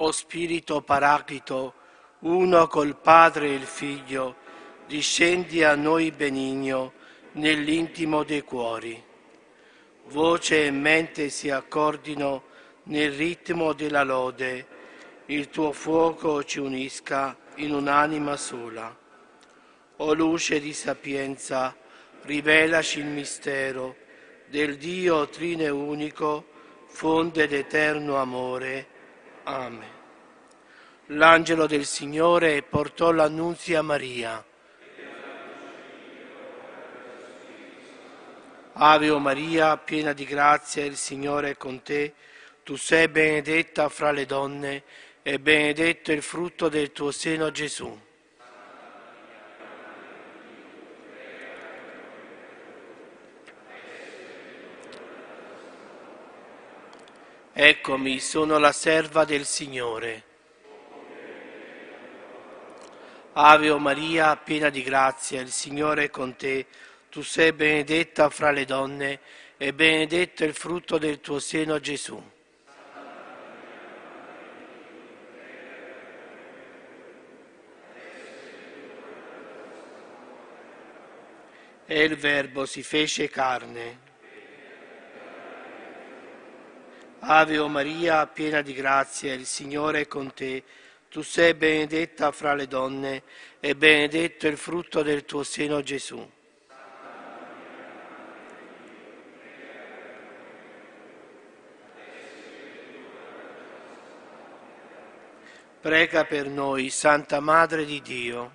O Spirito Paraclito, uno col Padre e il Figlio, discendi a noi benigno nell'intimo dei cuori. Voce e mente si accordino nel ritmo della lode, il tuo fuoco ci unisca in un'anima sola. O luce di sapienza, rivelaci il mistero del Dio Trine unico, fonte d'eterno amore. Amen. L'angelo del Signore portò l'annunzio a Maria. Ave o Maria, piena di grazia, il Signore è con te. Tu sei benedetta fra le donne e benedetto il frutto del tuo seno, Gesù. Eccomi, sono la serva del Signore. Ave o Maria, piena di grazia, il Signore è con te. Tu sei benedetta fra le donne e benedetto il frutto del tuo seno, Gesù. E il Verbo si fece carne. Ave o Maria, piena di grazia, il Signore è con te. Tu sei benedetta fra le donne e benedetto il frutto del tuo seno, Gesù. Prega per noi, Santa Madre di Dio.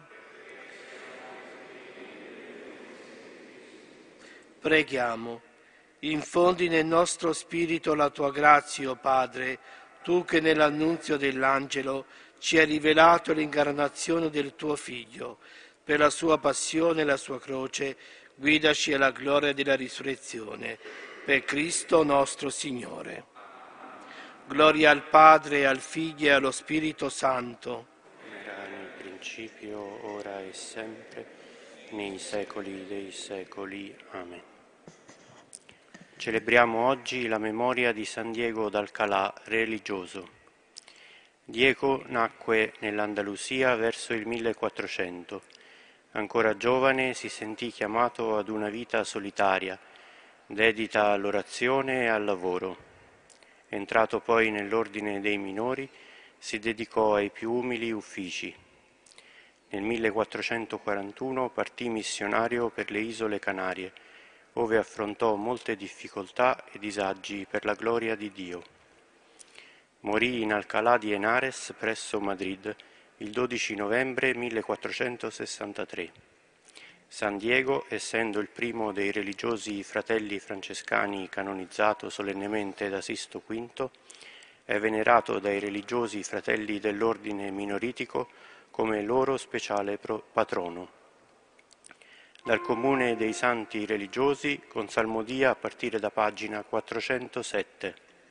Preghiamo. Infondi nel nostro spirito la tua grazia, o Padre, tu che nell'annunzio dell'angelo ci hai rivelato l'incarnazione del tuo Figlio. Per la sua passione e la sua croce, guidaci alla gloria della risurrezione. Per Cristo nostro Signore. Gloria al Padre, al Figlio e allo Spirito Santo. Era nel principio, ora e sempre, nei secoli dei secoli. Amen. Celebriamo oggi la memoria di San Diego d'Alcalá, religioso. Diego nacque nell'Andalusia verso il 1400. Ancora giovane si sentì chiamato ad una vita solitaria, dedita all'orazione e al lavoro. Entrato poi nell'ordine dei minori, si dedicò ai più umili uffici. Nel 1441 partì missionario per le isole Canarie, ove affrontò molte difficoltà e disagi per la gloria di Dio. Morì in Alcalá di Henares presso Madrid il 12 novembre 1463. San Diego, essendo il primo dei religiosi fratelli francescani canonizzato solennemente da Sisto V, è venerato dai religiosi fratelli dell'ordine minoritico come loro speciale patrono. Dal comune dei santi religiosi con salmodia a partire da pagina 407.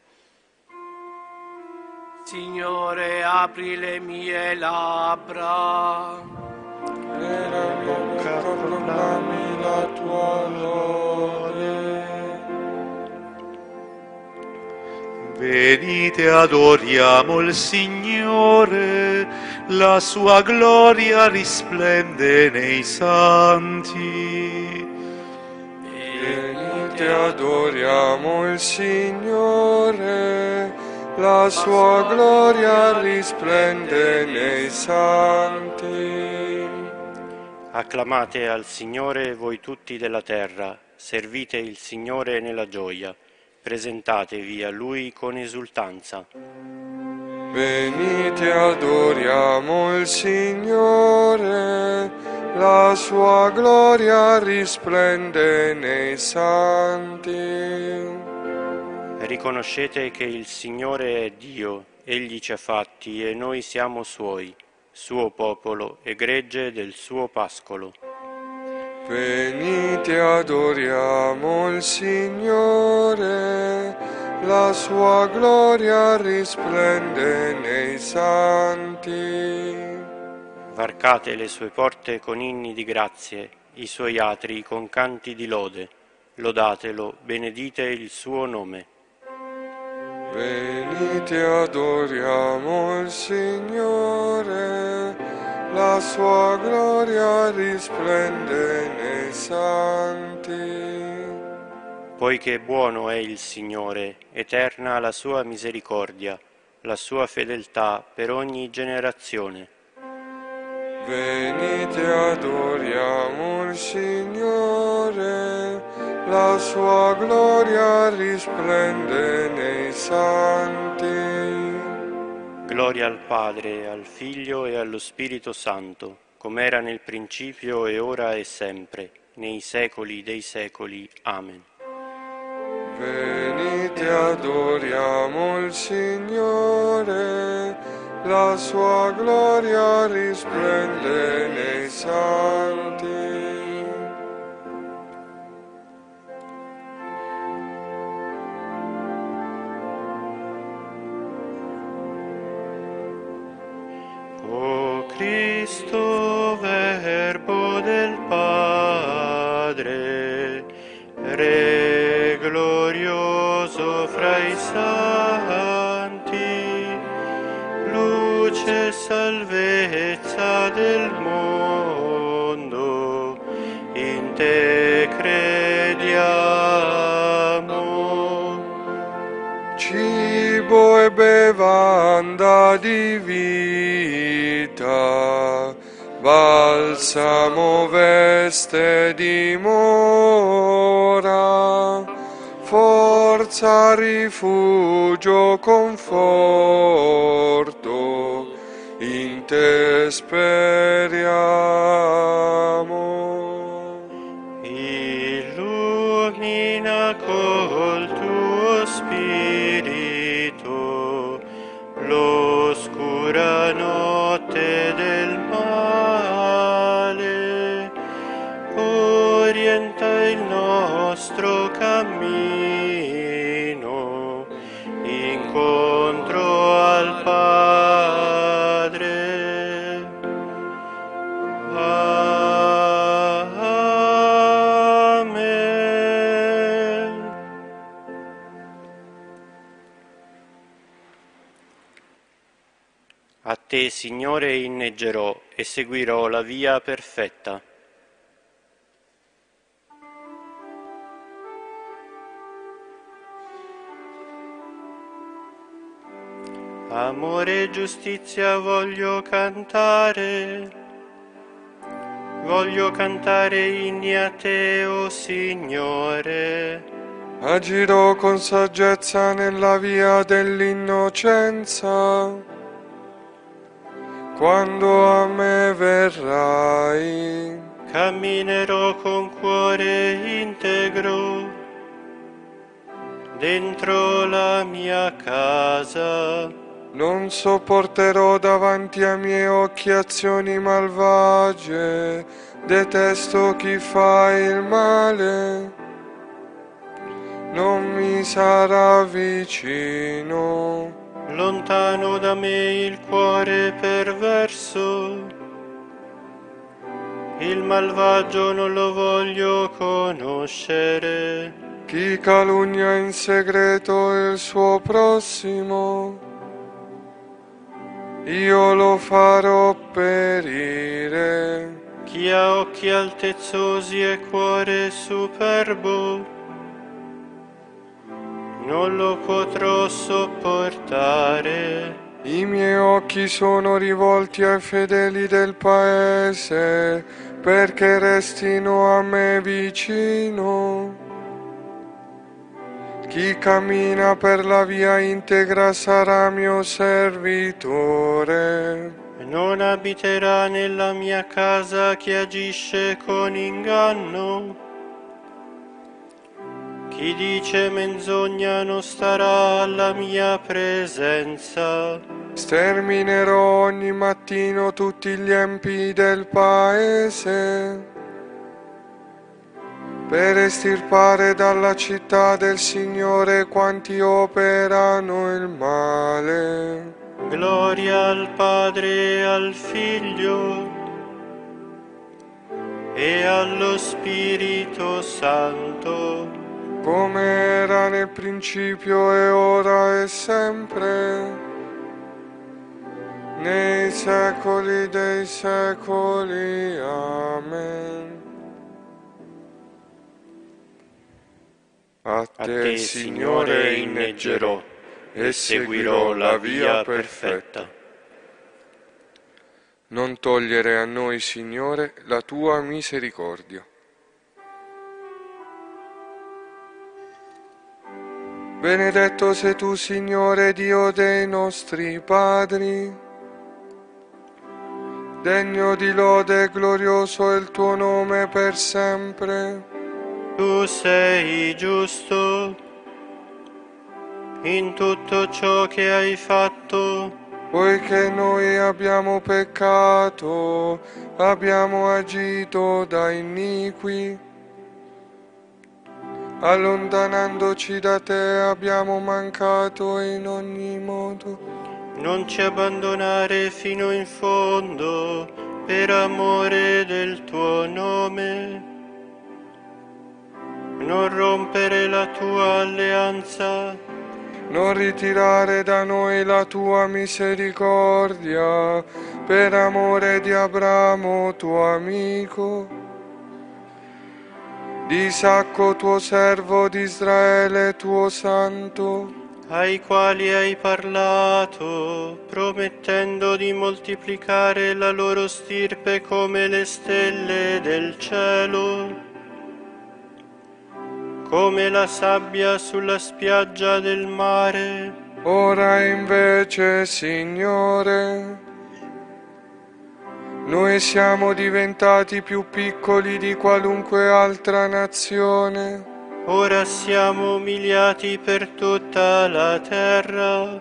Signore, apri le mie labbra. E la mia bocca proclami la tua lode. Venite, adoriamo il Signore, la sua gloria risplende nei santi. Venite, adoriamo il Signore, la sua gloria risplende nei santi. Acclamate al Signore voi tutti della terra, servite il Signore nella gioia, presentatevi a Lui con esultanza. Venite, adoriamo il Signore, la sua gloria risplende nei santi. Riconoscete che il Signore è Dio, Egli ci ha fatti e noi siamo Suoi, suo popolo e gregge del suo pascolo. Venite, adoriamo il Signore, la sua gloria risplende nei santi. Varcate le sue porte con inni di grazie, i suoi atri con canti di lode. Lodatelo, benedite il suo nome. Venite, adoriamo il Signore, la sua gloria risplende nei santi. Poiché buono è il Signore, eterna la sua misericordia, la sua fedeltà per ogni generazione. Venite, adoriamo il Signore, la sua gloria risplende nei santi. Gloria al Padre, al Figlio e allo Spirito Santo, come era nel principio e ora e sempre, nei secoli dei secoli. Amen. Venite, adoriamo il Signore, la sua gloria risplende nei santi. O Cristo, Verbo del Padre, Re glorioso fra i santi, luce e salvezza del mondo, in te crediamo. Cibo e bevanda di vita, balsamo veste dimora, forza, rifugio, conforto, in te speriamo. Illumina col tuo spirito l'oscura notte del male, orienta il nostro cammino incontro al Padre. Amen. A te, Signore, inneggerò e seguirò la via perfetta. Amore e giustizia voglio cantare inni a te, o Signore. Agirò con saggezza nella via dell'innocenza, quando a me verrai. Camminerò con cuore integro dentro la mia casa. Non sopporterò davanti ai miei occhi azioni malvagie, detesto chi fa il male, non mi sarà vicino. Lontano da me il cuore perverso, il malvagio non lo voglio conoscere. Chi calunnia in segreto il suo prossimo, io lo farò perire. Chi ha occhi altezzosi e cuore superbo, non lo potrò sopportare. I miei occhi sono rivolti ai fedeli del paese, perché restino a me vicino. Chi cammina per la via integra sarà mio servitore. Non abiterà nella mia casa chi agisce con inganno. Chi dice menzogna non starà alla mia presenza. Sterminerò ogni mattino tutti gli empi del paese, per estirpare dalla città del Signore quanti operano il male. Gloria al Padre e al Figlio e allo Spirito Santo, come era nel principio e ora e sempre, nei secoli dei secoli. Amen. A te, Signore, inneggerò e seguirò la via perfetta. Non togliere a noi, Signore, la tua misericordia. Benedetto sei tu, Signore, Dio dei nostri padri. Degno di lode e glorioso è il tuo nome per sempre. Tu sei giusto in tutto ciò che hai fatto, Poiché noi abbiamo peccato, abbiamo agito da iniqui. Allontanandoci da te abbiamo mancato in ogni modo. non ci abbandonare fino in fondo per amore del tuo nome. Non rompere la tua alleanza, Non ritirare da noi la tua misericordia, per amore di Abramo tuo amico, di Isacco tuo servo, di Israele tuo santo, ai quali hai parlato, promettendo di moltiplicare la loro stirpe come le stelle del cielo, come la sabbia sulla spiaggia del mare. Ora invece, Signore, noi siamo diventati più piccoli di qualunque altra nazione. Ora siamo umiliati per tutta la terra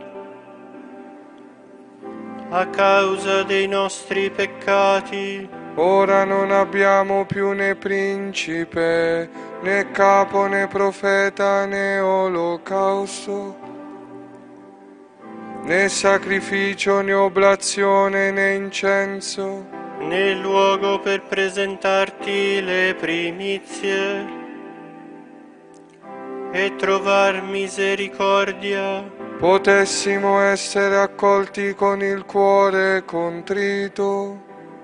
a causa dei nostri peccati. Ora non abbiamo più né principe, né capo, né profeta, né olocausto, né sacrificio, né oblazione, né incenso, né luogo per presentarti le primizie e trovar misericordia. potessimo essere accolti con il cuore contrito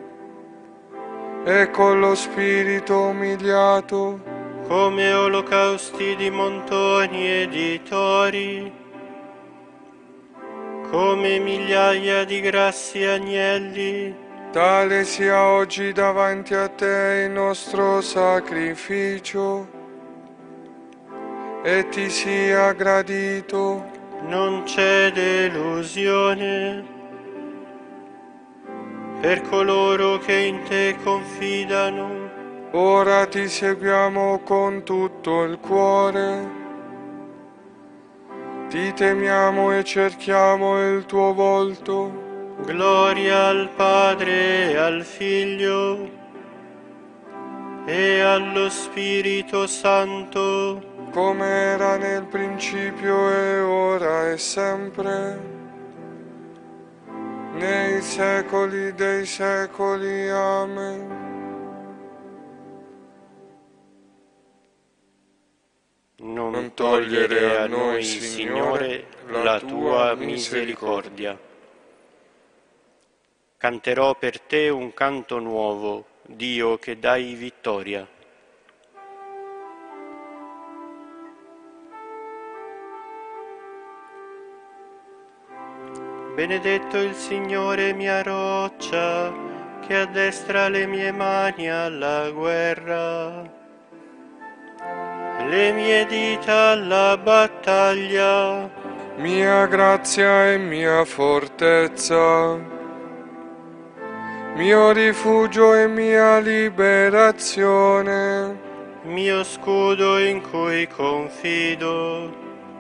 e con lo spirito umiliato, come olocausti di montoni e di tori, come migliaia di grassi agnelli. Tale sia oggi davanti a te il nostro sacrificio, e ti sia gradito. Non c'è delusione per coloro che in te confidano. Ora ti seguiamo con tutto il cuore, ti temiamo e cerchiamo il tuo volto. Gloria al Padre e al Figlio e allo Spirito Santo, come era nel principio e ora e sempre, nei secoli dei secoli. Amen. non togliere a noi, Signore, la tua misericordia. Canterò per te un canto nuovo, Dio che dai vittoria. Benedetto il Signore mia roccia, che addestra le mie mani alla guerra, le mie dita alla battaglia. Mia grazia e mia fortezza, mio rifugio e mia liberazione, Mio scudo in cui confido,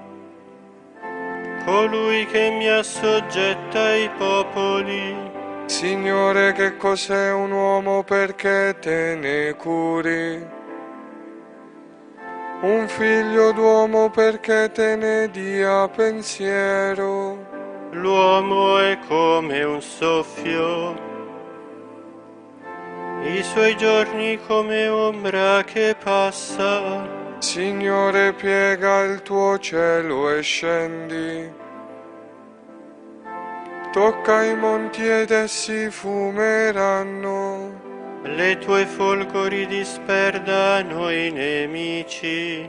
colui che mi assoggetta ai popoli. Signore, che cos'è un uomo perché te ne curi? Un figlio d'uomo perché te ne dia pensiero? L'uomo è come un soffio i suoi giorni come ombra che passa. Signore, piega il tuo cielo e scendi. Tocca i monti ed essi fumeranno. Le tue folgori disperdano i nemici.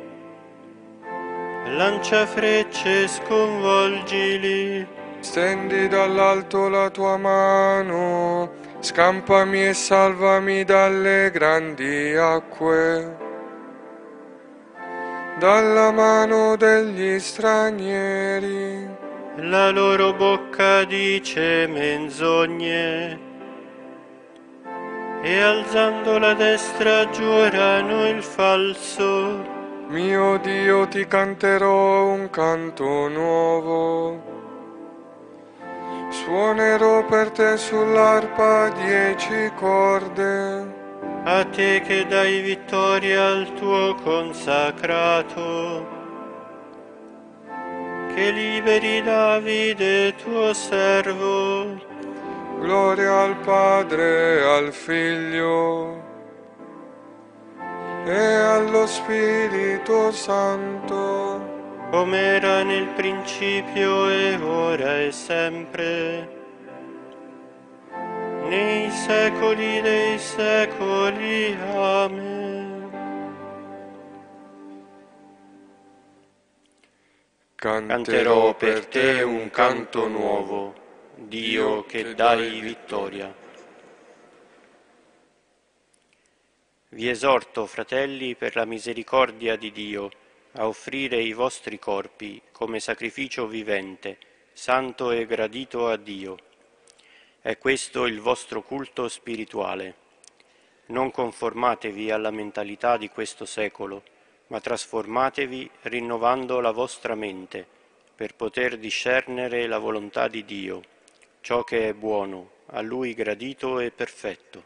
Lancia frecce, sconvolgili. Stendi dall'alto la tua mano, scampami e salvami dalle grandi acque, dalla mano degli stranieri. La loro bocca dice menzogne, e alzando la destra giurano il falso. Mio Dio, ti canterò un canto nuovo. Suonerò per te sull'arpa 10 corde. A te che dai vittoria al tuo consacrato, che liberi Davide tuo servo. Gloria al Padre, al Figlio e allo Spirito Santo, come era nel principio e ora e sempre, nei secoli dei secoli. Amen. Canterò per te un canto nuovo, Dio che dai vittoria. Vi esorto, fratelli, per la misericordia di Dio, a offrire i vostri corpi come sacrificio vivente, santo e gradito a Dio. È questo il vostro culto spirituale. Non conformatevi alla mentalità di questo secolo, ma trasformatevi rinnovando la vostra mente, per poter discernere la volontà di Dio, ciò che è buono, a Lui gradito e perfetto.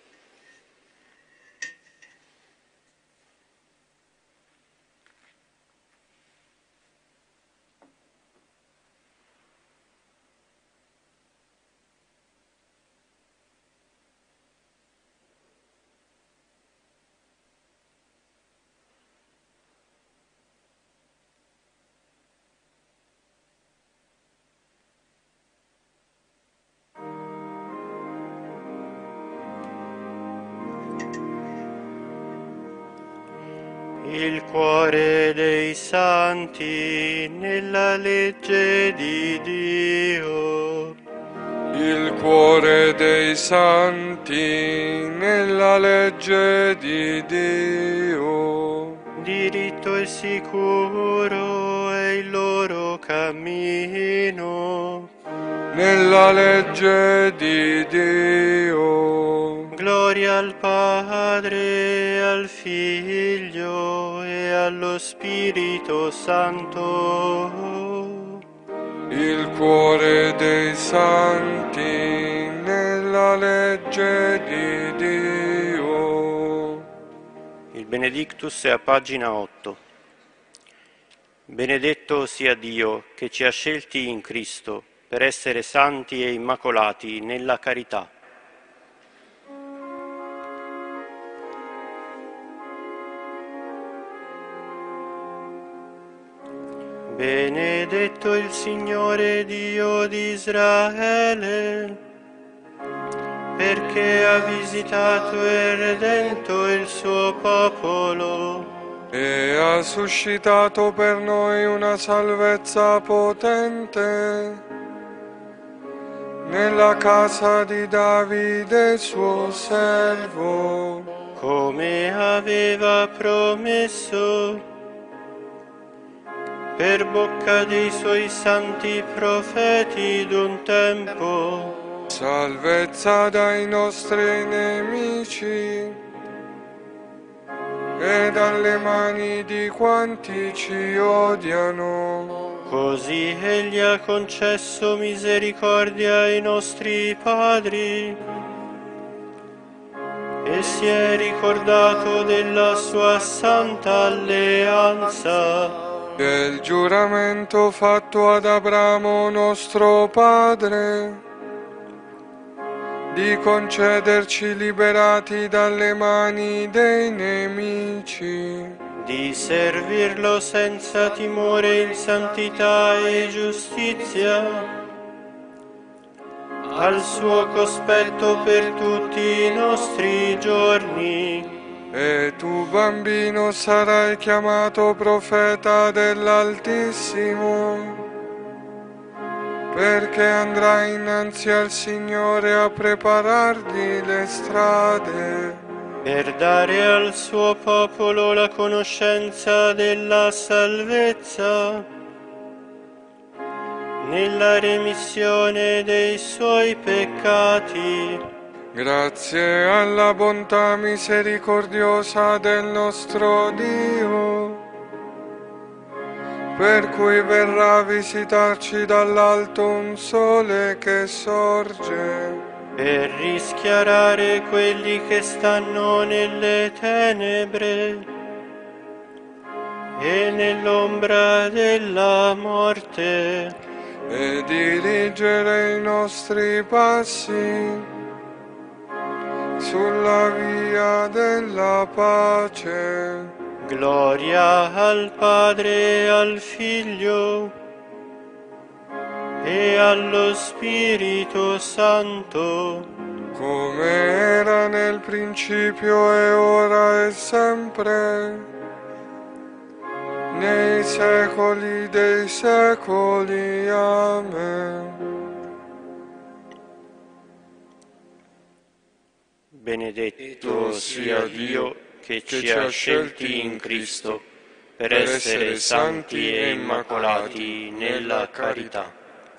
Il cuore dei santi nella legge di Dio. Il cuore dei santi nella legge di Dio. Diritto e sicuro è il loro cammino. Nella legge di Dio. Gloria al Padre, al Figlio e allo Spirito Santo. Il cuore dei santi nella legge di Dio. Il Benedictus è a pagina 8. Benedetto sia Dio che ci ha scelti in Cristo per essere santi e immacolati nella carità. Benedetto il Signore Dio di Israele, perché ha visitato e redento il suo popolo e ha suscitato per noi una salvezza potente nella casa di Davide suo servo, come aveva promesso per bocca dei suoi santi profeti d'un tempo. Salvezza dai nostri nemici e dalle mani di quanti ci odiano. Così Egli ha concesso misericordia ai nostri padri e si è ricordato della sua santa alleanza, del giuramento fatto ad Abramo nostro padre, di concederci liberati dalle mani dei nemici, di servirlo senza timore in santità e giustizia, al suo cospetto per tutti i nostri giorni. e tu, bambino, sarai chiamato profeta dell'Altissimo, perché andrai innanzi al Signore a preparargli le strade, per dare al suo popolo la conoscenza della salvezza, nella remissione dei suoi peccati. grazie alla bontà misericordiosa del nostro Dio, per cui verrà a visitarci dall'alto un sole che sorge, Per rischiarare quelli che stanno nelle tenebre e nell'ombra della morte, e dirigere i nostri passi sulla via della pace. gloria al Padre e al Figlio e allo Spirito Santo, Come era nel principio e ora e sempre, nei secoli dei secoli. Amen. benedetto sia Dio che ci ha scelti in Cristo per essere santi e immacolati nella carità.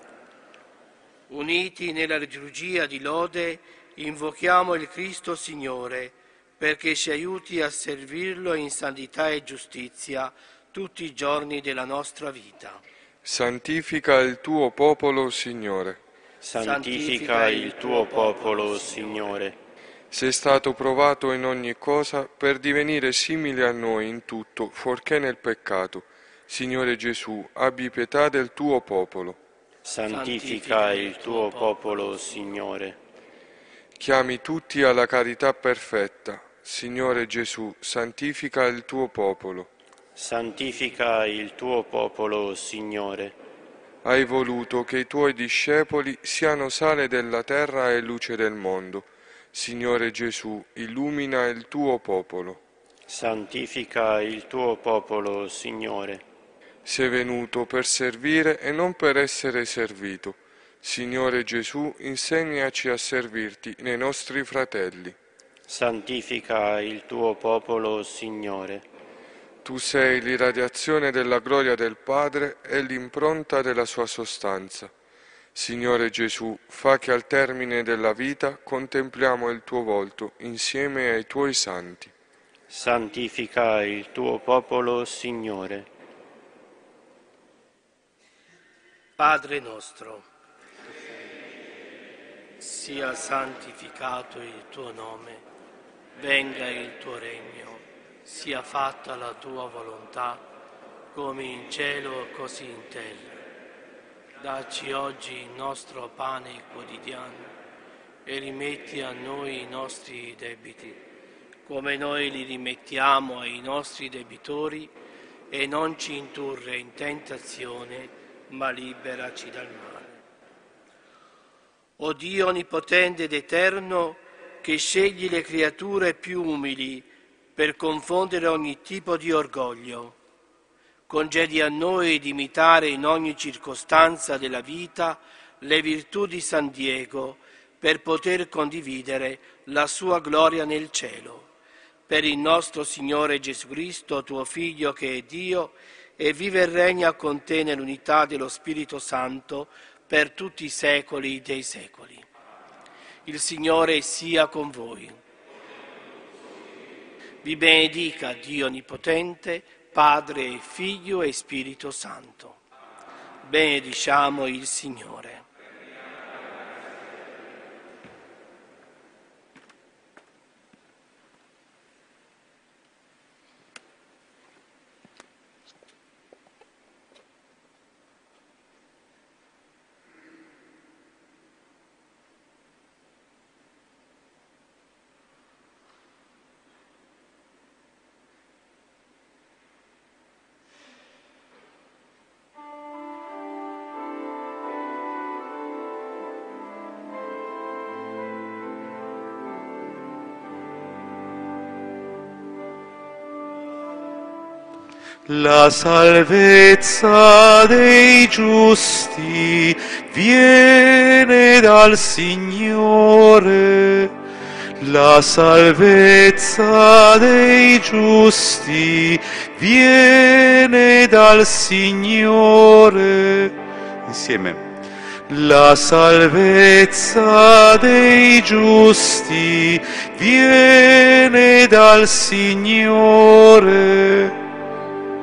Uniti nella liturgia di lode, invochiamo il Cristo Signore, perché ci aiuti a servirlo in santità e giustizia tutti i giorni della nostra vita. Santifica il tuo popolo, Signore. Santifica il tuo popolo, Signore. Sei stato provato in ogni cosa per divenire simile a noi in tutto, fuorché nel peccato. Signore Gesù, abbi pietà del tuo popolo. Santifica il tuo popolo, Signore. Chiami tutti alla carità perfetta. Signore Gesù, santifica il tuo popolo. Santifica il tuo popolo, Signore. Hai voluto che i tuoi discepoli siano sale della terra e luce del mondo. Signore Gesù, illumina il tuo popolo. Santifica il tuo popolo, Signore. Sei venuto per servire e non per essere servito. Signore Gesù, insegnaci a servirti nei nostri fratelli. Santifica il tuo popolo, Signore. Tu sei l'irradiazione della gloria del Padre e l'impronta della sua sostanza. Signore Gesù, fa che al termine della vita contempliamo il tuo volto insieme ai tuoi santi. Santifica il tuo popolo, Signore. Padre nostro, sia santificato il tuo nome, venga il tuo regno, sia fatta la tua volontà, come in cielo così in terra. Dacci oggi il nostro pane quotidiano e rimetti a noi i nostri debiti, come noi li rimettiamo ai nostri debitori, e non ci indurre in tentazione, ma liberaci dal male. O Dio onnipotente ed eterno, che scegli le creature più umili per confondere ogni tipo di orgoglio, concedi a noi di imitare in ogni circostanza della vita le virtù di San Diego, per poter condividere la sua gloria nel cielo. Per il nostro Signore Gesù Cristo, tuo Figlio, che è Dio, e vive e regna con te nell'unità dello Spirito Santo per tutti i secoli dei secoli. Il Signore sia con voi. Vi benedica Dio Onnipotente, Padre, Figlio e Spirito Santo. Benediciamo il Signore. La salvezza dei giusti viene dal Signore. La salvezza dei giusti viene dal Signore. Insieme. La salvezza dei giusti viene dal Signore.